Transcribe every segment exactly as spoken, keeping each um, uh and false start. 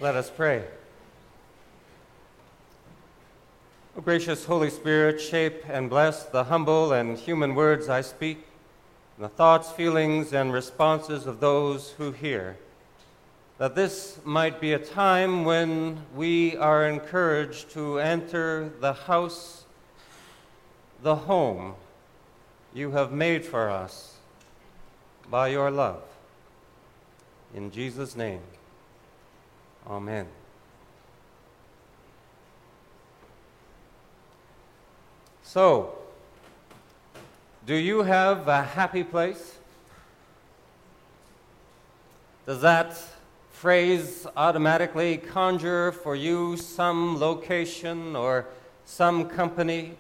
Let us pray. O gracious Holy Spirit, shape and bless the humble and human words I speak, and the thoughts, feelings, and responses of those who hear, that this might be a time when we are encouraged to enter the house, the home you have made for us by your love. In Jesus' name, amen. So, do you have a happy place? Does that phrase automatically conjure for you some location or some company,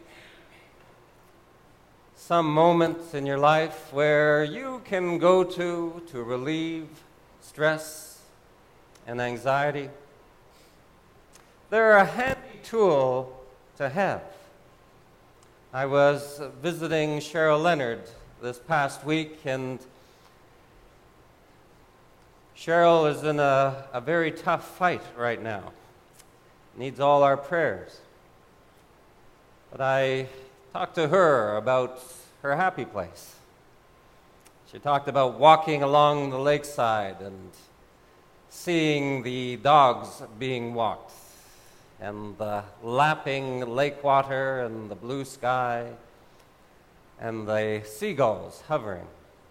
some moment in your life where you can go to to relieve stress and anxiety? They're a handy tool to have. I was visiting Cheryl Leonard this past week, and Cheryl is in a, a very tough fight right now. Needs all our prayers. But I talked to her about her happy place. She talked about walking along the lakeside and seeing the dogs being walked, and the lapping lake water and the blue sky and the seagulls hovering.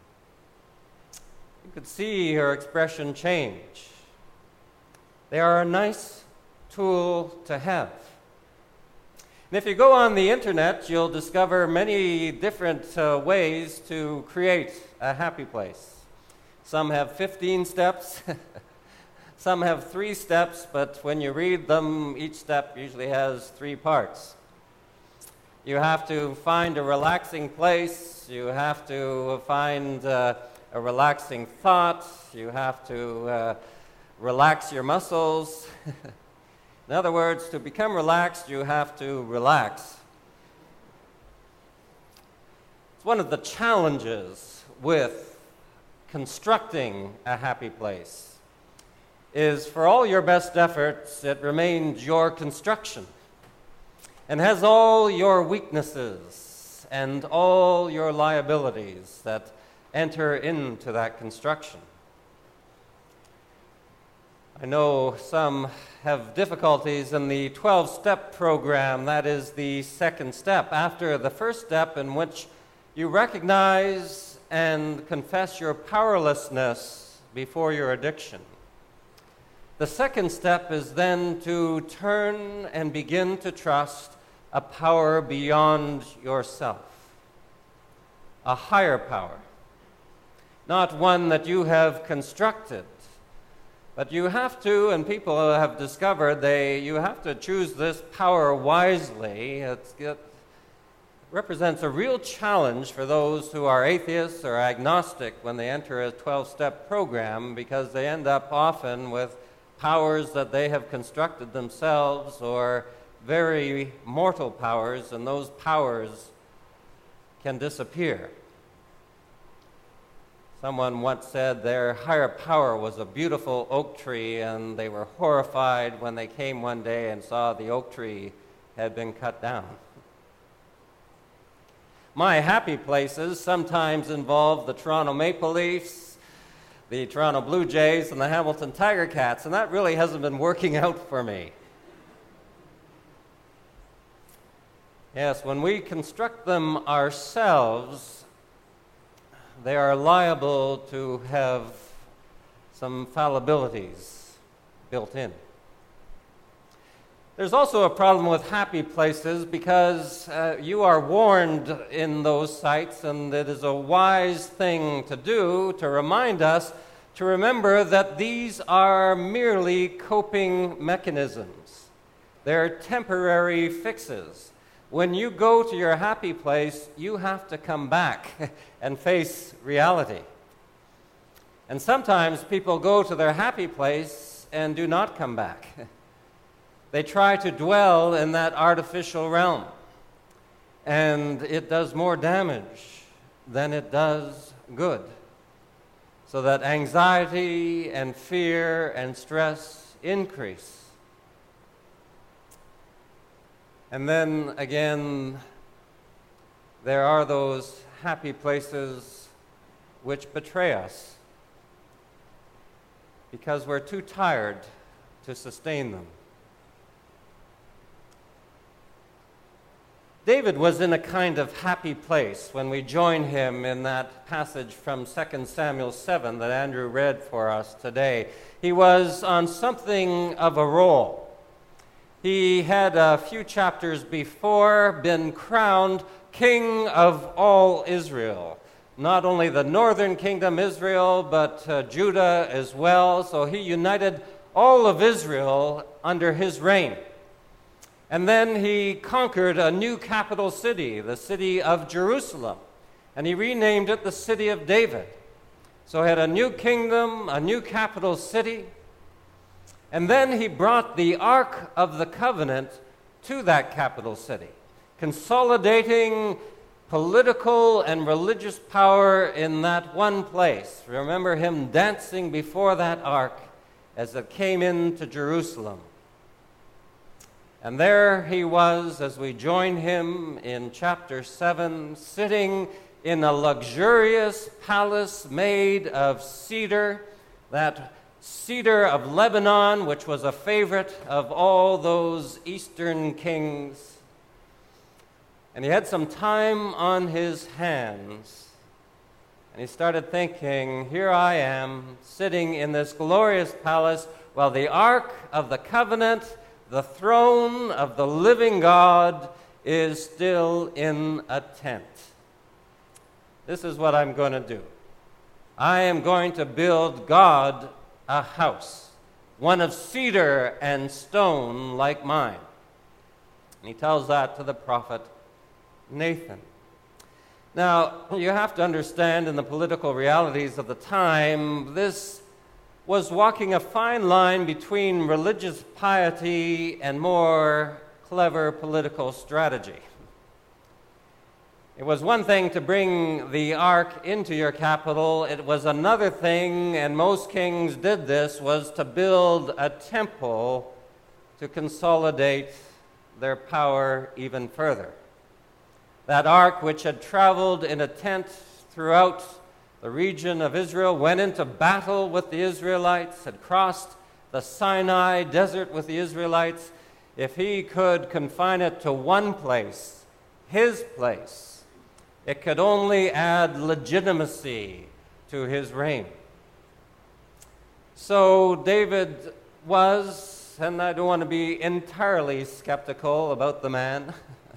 You could see her expression change. They are a nice tool to have. And if you go on the internet, you'll discover many different uh, ways to create a happy place. Some have fifteen steps. Some have three steps, but when you read them, each step usually has three parts. You have to find a relaxing place. You have to find uh, a relaxing thought. You have to uh, relax your muscles. In other words, to become relaxed, you have to relax. It's one of the challenges with constructing a happy place is, for all your best efforts, it remains your construction and has all your weaknesses and all your liabilities that enter into that construction. I know some have difficulties in the twelve-step program. That is the second step, after the first step, in which you recognize and confess your powerlessness before your addiction. The second step is then to turn and begin to trust a power beyond yourself, a higher power, not one that you have constructed, but you have to, and people have discovered, they you have to choose this power wisely. It's, it represents a real challenge for those who are atheists or agnostic when they enter a twelve-step program, because they end up often with powers that they have constructed themselves, or very mortal powers, and those powers can disappear. Someone once said their higher power was a beautiful oak tree, and they were horrified when they came one day and saw the oak tree had been cut down. My happy places sometimes involve the Toronto Maple Leafs, the Toronto Blue Jays, and the Hamilton Tiger Cats, and that really hasn't been working out for me. Yes, when we construct them ourselves, they are liable to have some fallibilities built in. There's also a problem with happy places, because uh, you are warned in those sites, and it is a wise thing to do to remind us to remember that these are merely coping mechanisms. They're temporary fixes. When you go to your happy place, you have to come back and face reality. And sometimes people go to their happy place and do not come back. They try to dwell in that artificial realm, and it does more damage than it does good. So that anxiety and fear and stress increase. And then again, there are those happy places which betray us because we're too tired to sustain them. David was in a kind of happy place when we join him in that passage from Second Samuel seven that Andrew read for us today. He was on something of a roll. He had a few chapters before been crowned king of all Israel. Not only the northern kingdom Israel, but uh, Judah as well. So he united all of Israel under his reign. And then he conquered a new capital city, the city of Jerusalem. And he renamed it the City of David. So he had a new kingdom, a new capital city. And then he brought the Ark of the Covenant to that capital city, consolidating political and religious power in that one place. Remember him dancing before that ark as it came into Jerusalem. And there he was as we join him in chapter seven, sitting in a luxurious palace made of cedar, that cedar of Lebanon, which was a favorite of all those eastern kings. And he had some time on his hands. And he started thinking, here I am, sitting in this glorious palace, while the Ark of the Covenant, the throne of the living God, is still in a tent. This is what I'm going to do. I am going to build God a house, one of cedar and stone like mine. And he tells that to the prophet Nathan. Now, you have to understand in the political realities of the time, this was walking a fine line between religious piety and more clever political strategy. It was one thing to bring the ark into your capital. It was another thing, and most kings did this, was to build a temple to consolidate their power even further. That ark, which had traveled in a tent throughout the region of Israel, went into battle with the Israelites, had crossed the Sinai desert with the Israelites. If he could confine it to one place, his place, it could only add legitimacy to his reign. So David was, and I don't want to be entirely skeptical about the man,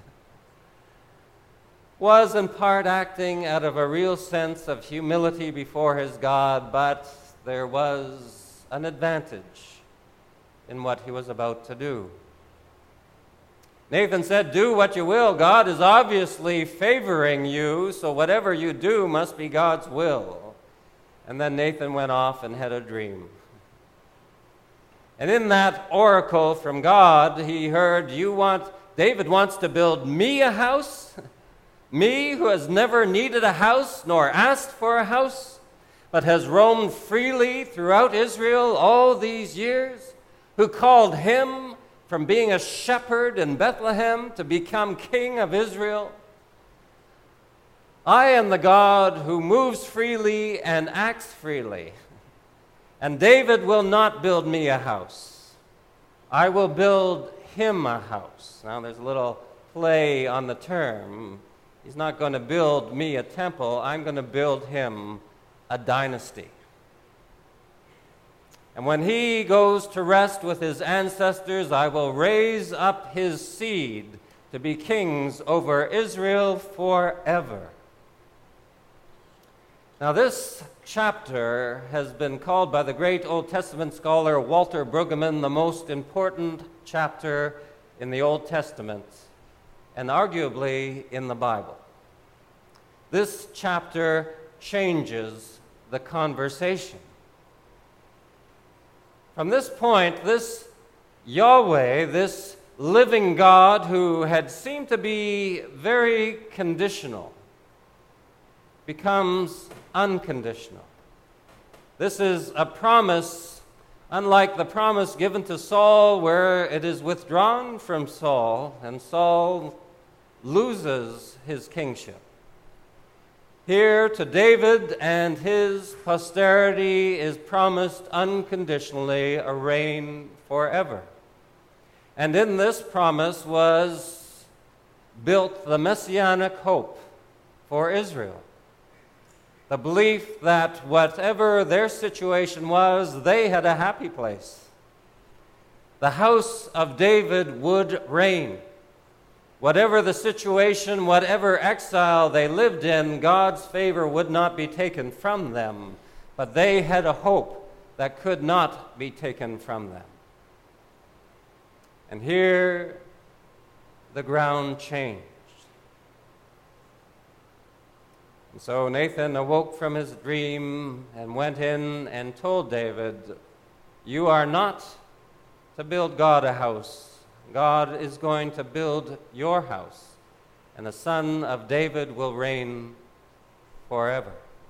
was in part acting out of a real sense of humility before his God, but there was an advantage in what he was about to do. Nathan said, do what you will. God is obviously favoring you, so whatever you do must be God's will. And then Nathan went off and had a dream. And in that oracle from God, he heard, you want, David wants to build me a house? Me, who has never needed a house nor asked for a house, but has roamed freely throughout Israel all these years, who called him from being a shepherd in Bethlehem to become king of Israel. I am the God who moves freely and acts freely. And David will not build me a house. I will build him a house. Now there's a little play on the term. He's not going to build me a temple. I'm going to build him a dynasty. And when he goes to rest with his ancestors, I will raise up his seed to be kings over Israel forever. Now, this chapter has been called by the great Old Testament scholar Walter Brueggemann the most important chapter in the Old Testament, and arguably in the Bible. This chapter changes the conversation. From this point, this Yahweh, this living God who had seemed to be very conditional, becomes unconditional. This is a promise Unlike the promise given to Saul, where it is withdrawn from Saul, and Saul loses his kingship. Here to David and his posterity is promised unconditionally a reign forever. And in this promise was built the messianic hope for Israel. The belief that whatever their situation was, they had a happy place. The house of David would reign. Whatever the situation, whatever exile they lived in, God's favor would not be taken from them, but they had a hope that could not be taken from them. And here, the ground changed. And so Nathan awoke from his dream and went in and told David, "You are not to build God a house. God is going to build your house, and the son of David will reign forever."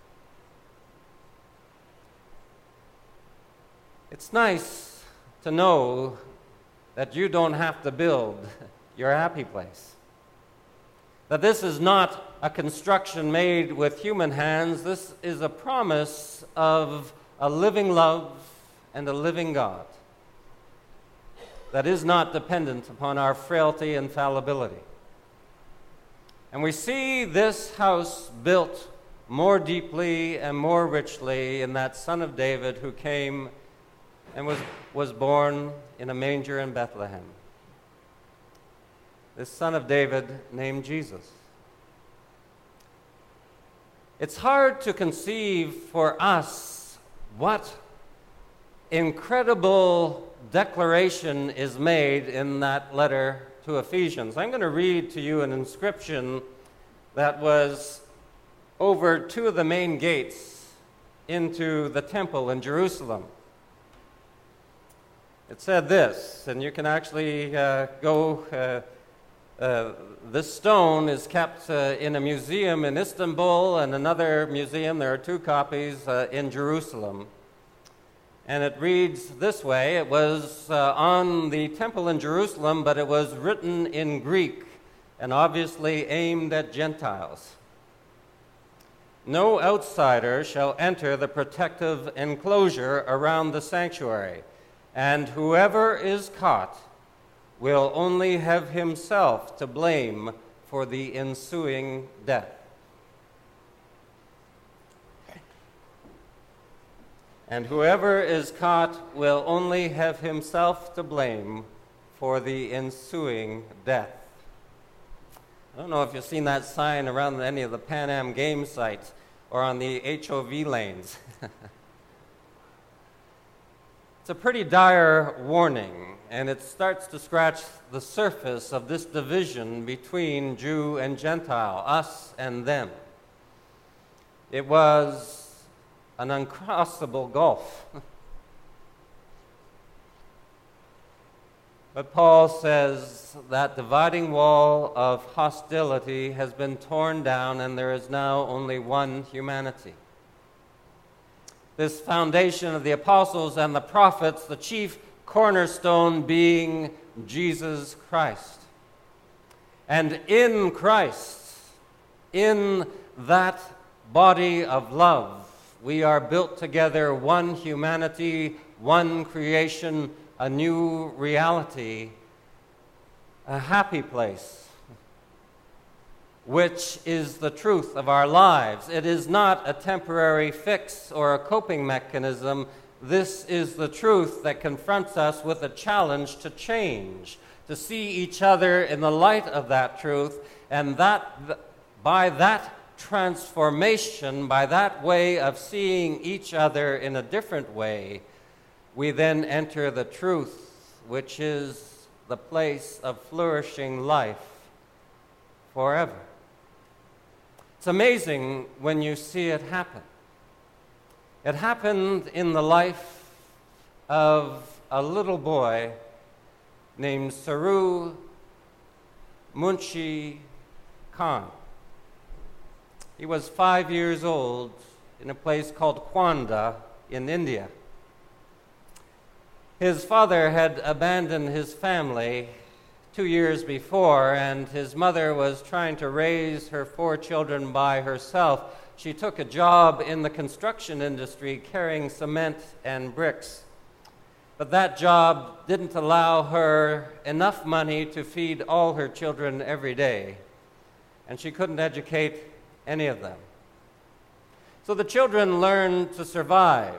It's nice to know that you don't have to build your happy place. That this is not a construction made with human hands. This is a promise of a living love and a living God that is not dependent upon our frailty and fallibility. And we see this house built more deeply and more richly in that Son of David who came and was, was born in a manger in Bethlehem. This Son of David named Jesus. It's hard to conceive for us what incredible declaration is made in that letter to Ephesians. I'm going to read to you an inscription that was over two of the main gates into the temple in Jerusalem. It said this, and you can actually uh, go, uh, uh, this stone is kept uh, in a museum in Istanbul and another museum, there are two copies, uh, in Jerusalem. And it reads this way. It was uh, on the temple in Jerusalem, but it was written in Greek and obviously aimed at Gentiles. "No outsider shall enter the protective enclosure around the sanctuary, and whoever is caught will only have himself to blame for the ensuing death." And whoever is caught will only have himself to blame for the ensuing death. I don't know if you've seen that sign around any of the Pan Am game sites or on the H O V lanes. It's a pretty dire warning, and it starts to scratch the surface of this division between Jew and Gentile, us and them. It was an uncrossable gulf. But Paul says that dividing wall of hostility has been torn down, and there is now only one humanity. This foundation of the apostles and the prophets, the chief cornerstone being Jesus Christ. And in Christ, in that body of love, we are built together, one humanity, one creation, a new reality, a happy place, which is the truth of our lives. It is not a temporary fix or a coping mechanism. This is the truth that confronts us with a challenge to change, to see each other in the light of that truth, and that by that transformation, by that way of seeing each other in a different way, we then enter the truth, which is the place of flourishing life forever. It's amazing when you see it happen. It happened in the life of a little boy named Saru Munshi Khan. He was five years old in a place called Kwanda in India. His father had abandoned his family two years before, and his mother was trying to raise her four children by herself. She took a job in the construction industry carrying cement and bricks. But that job didn't allow her enough money to feed all her children every day, and she couldn't educate any of them. So the children learned to survive.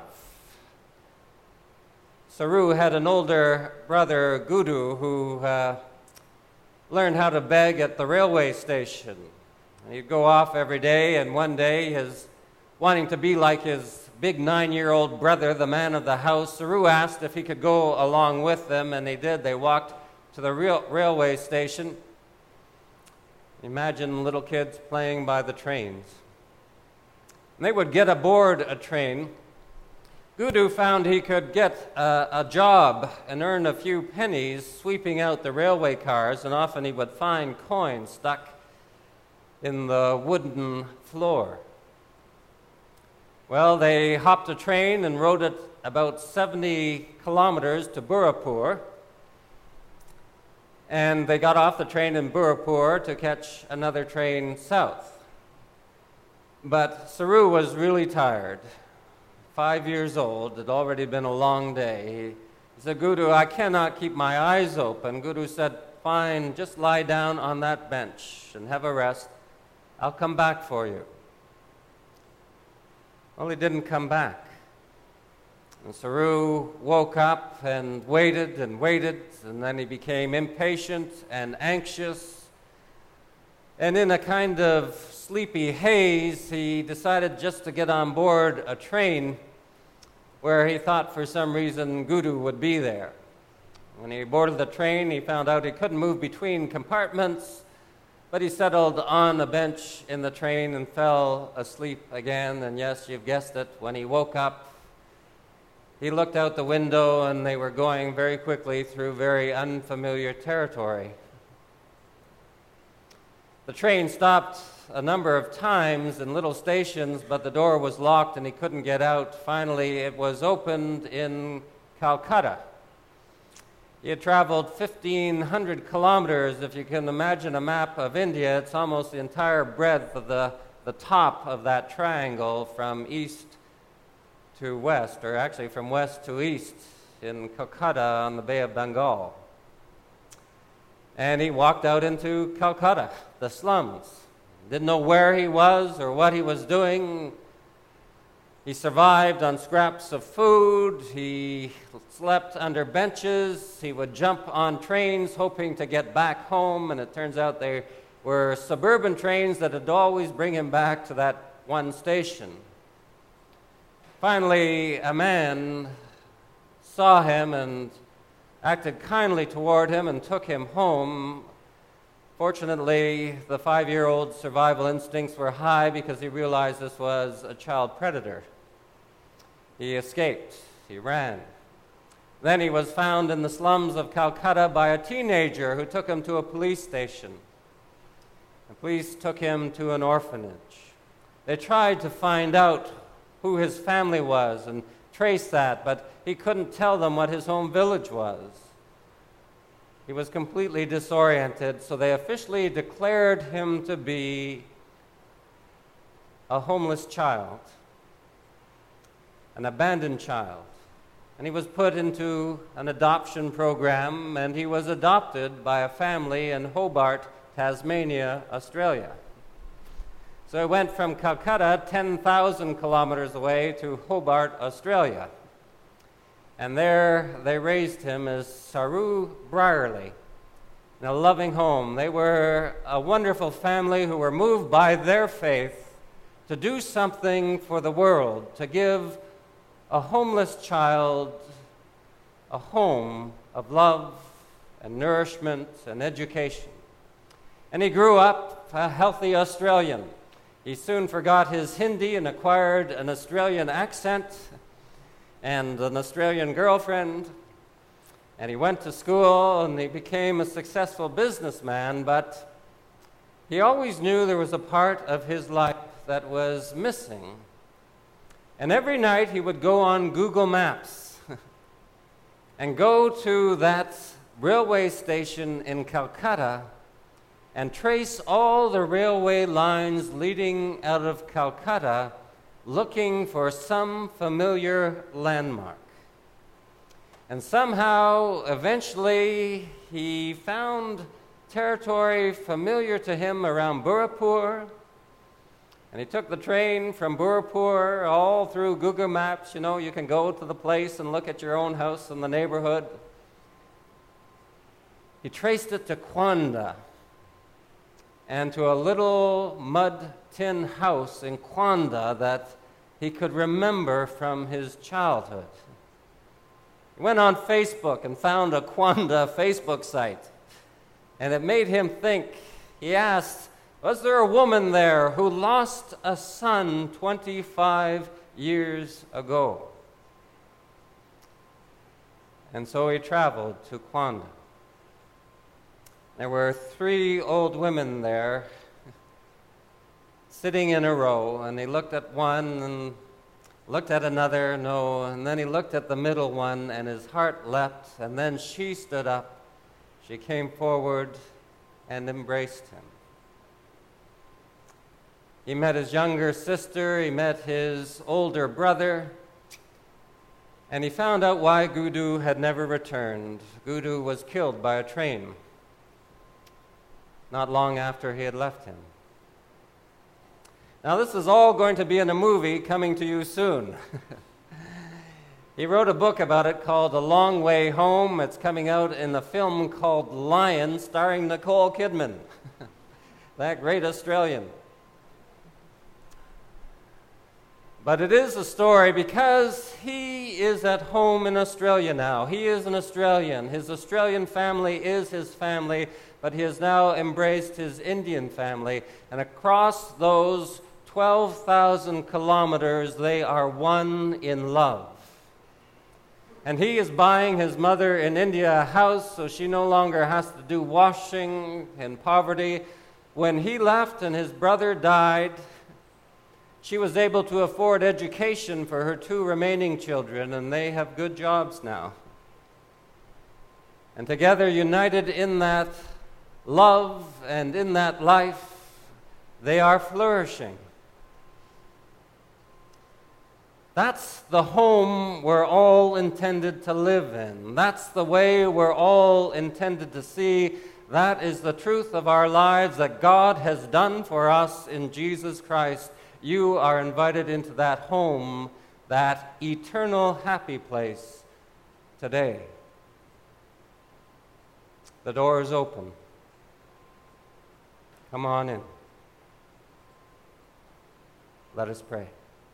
Saru had an older brother, Gudu, who uh, learned how to beg at the railway station. He'd go off every day, and one day, his wanting to be like his big nine-year-old brother, the man of the house, Saru asked if he could go along with them, and he did. They walked to the rail- railway station. Imagine little kids playing by the trains. And they would get aboard a train. Gudu found he could get a, a job and earn a few pennies sweeping out the railway cars, and often he would find coins stuck in the wooden floor. Well, they hopped a train and rode it about seventy kilometers to Burapur, and they got off the train in Burapur to catch another train south. But Saru was really tired. Five years old, it had already been a long day. He said, "Gudu, I cannot keep my eyes open." Gudu said, "Fine, just lie down on that bench and have a rest. I'll come back for you." Well, he didn't come back. And Saru woke up and waited and waited, and then he became impatient and anxious. And in a kind of sleepy haze, he decided just to get on board a train where he thought for some reason Gudu would be there. When he boarded the train, he found out he couldn't move between compartments, but he settled on a bench in the train and fell asleep again. And yes, you've guessed it, when he woke up, he looked out the window and they were going very quickly through very unfamiliar territory. The train stopped a number of times in little stations, but the door was locked and he couldn't get out. Finally, it was opened in Calcutta. He had traveled fifteen hundred kilometers. If you can imagine a map of India, it's almost the entire breadth of the, the top of that triangle from east to west, or actually from west to east in Calcutta on the Bay of Bengal. And he walked out into Calcutta, the slums. Didn't know where he was or what he was doing. He survived on scraps of food. He slept under benches. He would jump on trains hoping to get back home, and it turns out they were suburban trains that would always bring him back to that one station. Finally, a man saw him and acted kindly toward him and took him home. Fortunately, the five-year-old's survival instincts were high because he realized this was a child predator. He escaped. He ran. Then he was found in the slums of Calcutta by a teenager who took him to a police station. The police took him to an orphanage. They tried to find out who his family was and trace that, but he couldn't tell them what his home village was. He was completely disoriented, so they officially declared him to be a homeless child, an abandoned child. And he was put into an adoption program, and he was adopted by a family in Hobart, Tasmania, Australia. So he went from Calcutta, ten thousand kilometers away, to Hobart, Australia. And there they raised him as Saru Brierley in a loving home. They were a wonderful family who were moved by their faith to do something for the world, to give a homeless child a home of love and nourishment and education. And he grew up a healthy Australian. He soon forgot his Hindi and acquired an Australian accent and an Australian girlfriend, and he went to school and he became a successful businessman, but he always knew there was a part of his life that was missing. And every night he would go on Google Maps and go to that railway station in Calcutta and trace all the railway lines leading out of Calcutta, looking for some familiar landmark. And somehow, eventually, he found territory familiar to him around Burapur, and he took the train from Burapur all through Google Maps. You know, you can go to the place and look at your own house in the neighborhood. He traced it to Kwanda, and to a little mud tin house in Kwanda that he could remember from his childhood. He went on Facebook and found a Kwanda Facebook site, and it made him think. He asked, was there a woman there who lost a son twenty-five years ago? And so he traveled to Kwanda. There were three old women there sitting in a row, and he looked at one and looked at another, no, and then he looked at the middle one, and his heart leapt, and then she stood up. She came forward and embraced him. He met his younger sister, he met his older brother, and he found out why Gudu had never returned. Gudu was killed by a train not long after he had left him. Now, this is all going to be in a movie coming to you soon. He wrote a book about it called A Long Way Home. It's coming out in a film called Lion, starring Nicole Kidman, that great Australian. But it is a story because he is at home in Australia now. He is an Australian. His Australian family is his family, but he has now embraced his Indian family. And across those twelve thousand kilometers, they are one in love. And he is buying his mother in India a house so she no longer has to do washing in poverty. When he left and his brother died, she was able to afford education for her two remaining children, and they have good jobs now. And together, united in that love and in that life, they are flourishing. That's the home we're all intended to live in. That's the way we're all intended to see. That is the truth of our lives that God has done for us in Jesus Christ. You are invited into that home, that eternal happy place today. The door is open. Come on in. Let us pray.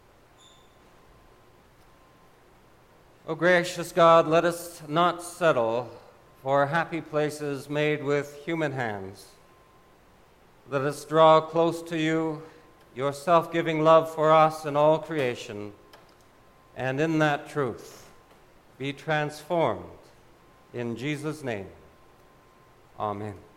O gracious God, let us not settle for happy places made with human hands. Let us draw close to you, your self-giving love for us and all creation, and in that truth be transformed. In Jesus' name, amen.